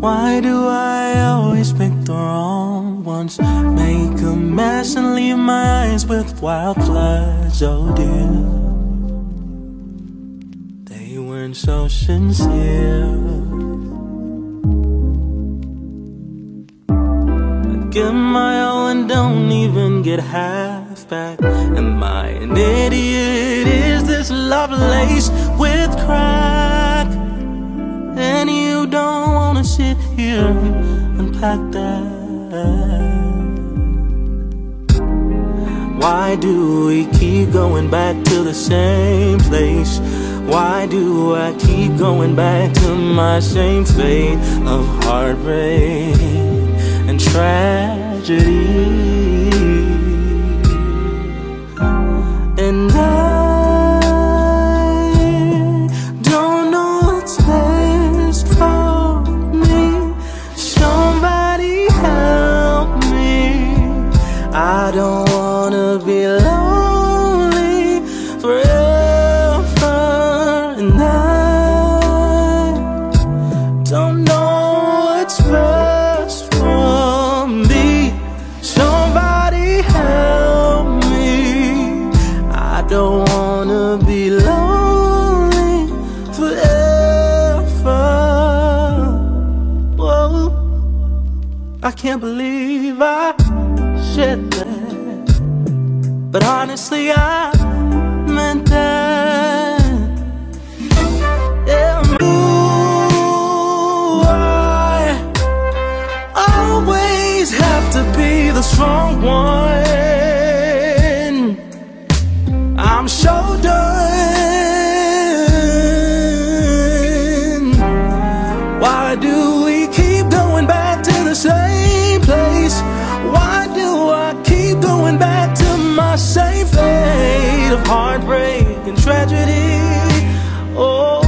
Why do I always pick the wrong ones? Make a mess and leave my eyes with wild floods, oh dear. They weren't so sincere. I give my all and don't even get half back. Am I an idiot? Is this love laced with crack? And you don't wanna sit here and unpack that. Why do we keep going back to the same place? Why do I keep going back to my same fate of heartbreak and tragedy? And I don't know what's best for me. Somebody help me. I don't wanna be lonely forever. And I don't know what's best for me. Somebody help me. I don't wanna be lonely forever. Whoa. I can't believe I said that, but honestly I meant that. Yeah, I always have to be the strong one. I'm so done. Why do we keep going back to the same place? Why do I keep going back to my same fate of heartbreak and tragedy? Oh.